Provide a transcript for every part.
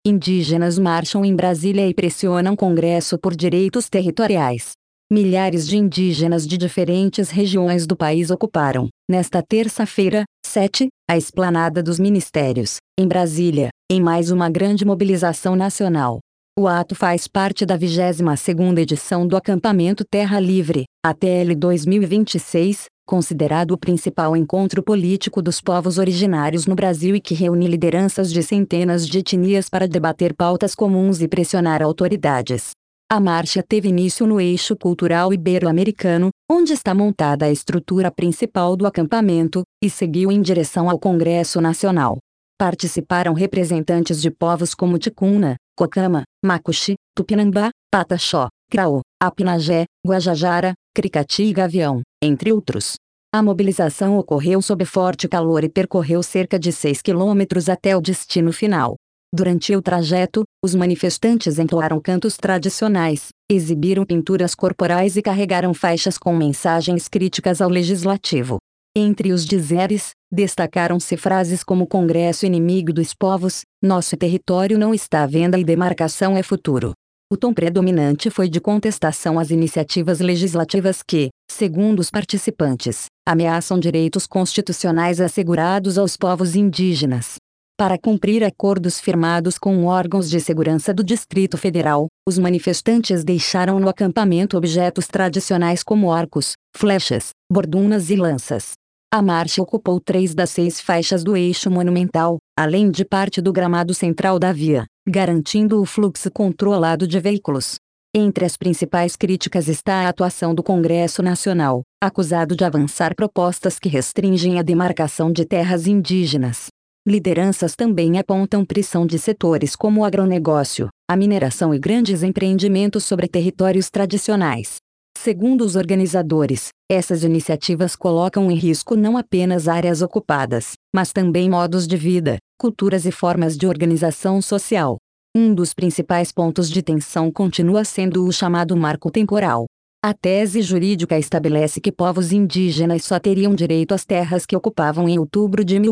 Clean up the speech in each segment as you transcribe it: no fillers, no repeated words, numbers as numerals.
Indígenas marcham em Brasília e pressionam Congresso por direitos territoriais. Milhares de indígenas de diferentes regiões do país ocuparam, nesta terça-feira, 7, a esplanada dos Ministérios, em Brasília, em mais uma grande mobilização nacional. O ato faz parte da 22ª edição do Acampamento Terra Livre, ATL 2026, considerado o principal encontro político dos povos originários no Brasil e que reúne lideranças de centenas de etnias para debater pautas comuns e pressionar autoridades. A marcha teve início no Eixo Cultural Ibero-Americano, onde está montada a estrutura principal do acampamento, e seguiu em direção ao Congresso Nacional. Participaram representantes de povos como Ticuna, Cocama, Macuxi, Tupinambá, Pataxó, Craô, Apinagé, Guajajara, Cricati e Gavião, entre outros. A mobilização ocorreu sob forte calor e percorreu cerca de 6 quilômetros até o destino final. Durante o trajeto, os manifestantes entoaram cantos tradicionais, exibiram pinturas corporais e carregaram faixas com mensagens críticas ao legislativo. Entre os dizeres, destacaram-se frases como Congresso inimigo dos povos, nosso território não está à venda e demarcação é futuro. O tom predominante foi de contestação às iniciativas legislativas que, segundo os participantes, ameaçam direitos constitucionais assegurados aos povos indígenas. Para cumprir acordos firmados com órgãos de segurança do Distrito Federal, os manifestantes deixaram no acampamento objetos tradicionais como arcos, flechas, bordunas e lanças. A marcha ocupou 3 das 6 faixas do eixo monumental, além de parte do gramado central da via, garantindo o fluxo controlado de veículos. Entre as principais críticas está a atuação do Congresso Nacional, acusado de avançar propostas que restringem a demarcação de terras indígenas. Lideranças também apontam pressão de setores como o agronegócio, a mineração e grandes empreendimentos sobre territórios tradicionais. Segundo os organizadores, essas iniciativas colocam em risco não apenas áreas ocupadas, mas também modos de vida, culturas e formas de organização social. Um dos principais pontos de tensão continua sendo o chamado marco temporal. A tese jurídica estabelece que povos indígenas só teriam direito às terras que ocupavam em outubro de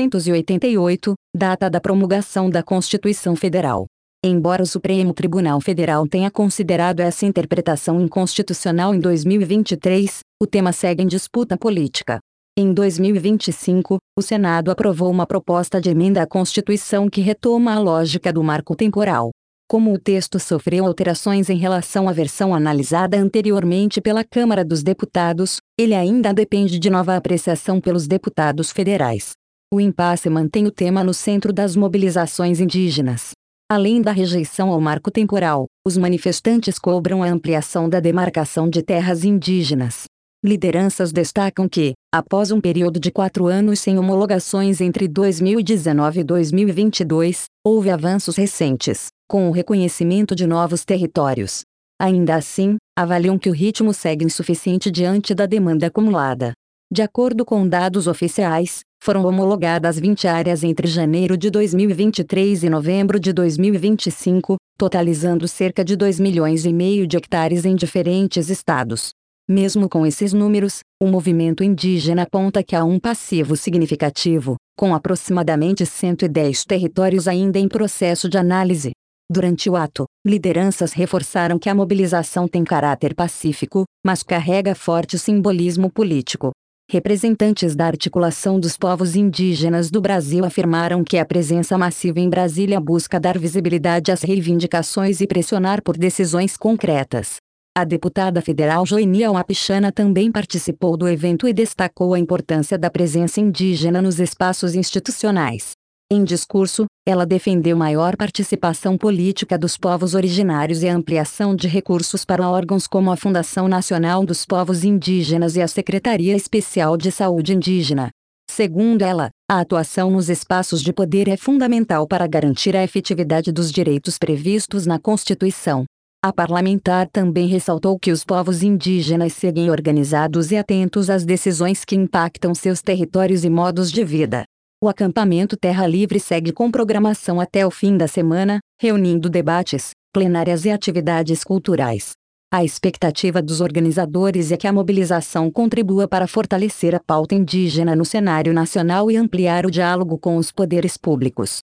1988, data da promulgação da Constituição Federal. Embora o Supremo Tribunal Federal tenha considerado essa interpretação inconstitucional em 2023, o tema segue em disputa política. Em 2025, o Senado aprovou uma proposta de emenda à Constituição que retoma a lógica do marco temporal. Como o texto sofreu alterações em relação à versão analisada anteriormente pela Câmara dos Deputados, ele ainda depende de nova apreciação pelos deputados federais. O impasse mantém o tema no centro das mobilizações indígenas. Além da rejeição ao marco temporal, os manifestantes cobram a ampliação da demarcação de terras indígenas. Lideranças destacam que, após um período de 4 anos sem homologações entre 2019 e 2022, houve avanços recentes, com o reconhecimento de novos territórios. Ainda assim, avaliam que o ritmo segue insuficiente diante da demanda acumulada. De acordo com dados oficiais, foram homologadas 20 áreas entre janeiro de 2023 e novembro de 2025, totalizando cerca de 2,5 milhões de hectares em diferentes estados. Mesmo com esses números, o movimento indígena aponta que há um passivo significativo, com aproximadamente 110 territórios ainda em processo de análise. Durante o ato, lideranças reforçaram que a mobilização tem caráter pacífico, mas carrega forte simbolismo político. Representantes da Articulação dos Povos Indígenas do Brasil afirmaram que a presença massiva em Brasília busca dar visibilidade às reivindicações e pressionar por decisões concretas. A deputada federal Joenia Wapichana também participou do evento e destacou a importância da presença indígena nos espaços institucionais. Em discurso, ela defendeu maior participação política dos povos originários e a ampliação de recursos para órgãos como a Fundação Nacional dos Povos Indígenas e a Secretaria Especial de Saúde Indígena. Segundo ela, a atuação nos espaços de poder é fundamental para garantir a efetividade dos direitos previstos na Constituição. A parlamentar também ressaltou que os povos indígenas seguem organizados e atentos às decisões que impactam seus territórios e modos de vida. O acampamento Terra Livre segue com programação até o fim da semana, reunindo debates, plenárias e atividades culturais. A expectativa dos organizadores é que a mobilização contribua para fortalecer a pauta indígena no cenário nacional e ampliar o diálogo com os poderes públicos.